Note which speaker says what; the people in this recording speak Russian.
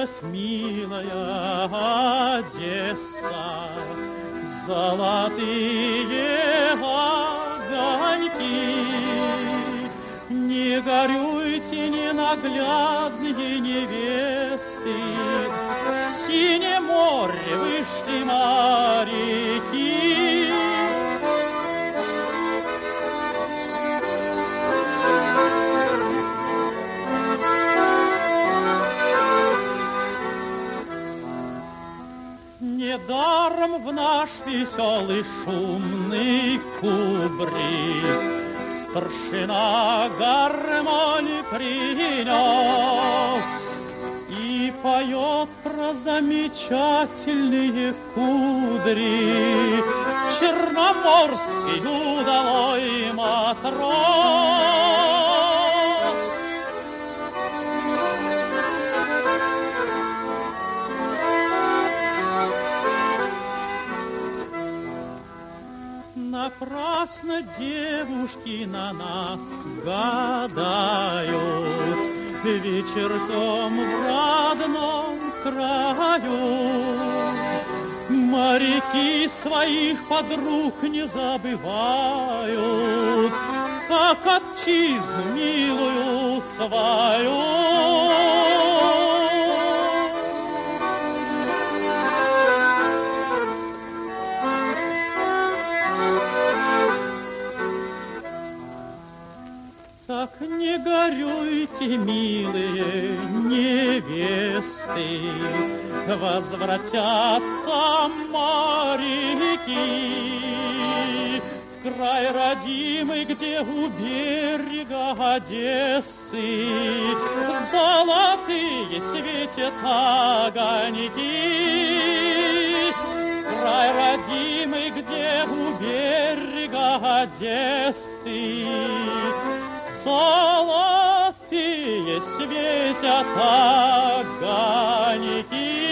Speaker 1: Вернулась милая Одесса, золотые огоньки. Не горюйте, ненаглядные невесты, в синее море вышли моряки. Недаром в наш веселый шумный кубрик старшина гармонь принес и поет про замечательные кудри черноморский удалой матрос. Напрасно девушки на нас гадают, вечерком в родном краю. Моряки своих подруг не забывают, как отчизну милую свою. Так не горюйте, милые невесты, возвратятся моряки в край родимый, где у берега Одессы золотые светят огоньки. Край родимый, где у берега Одессы золотые светят огоньки.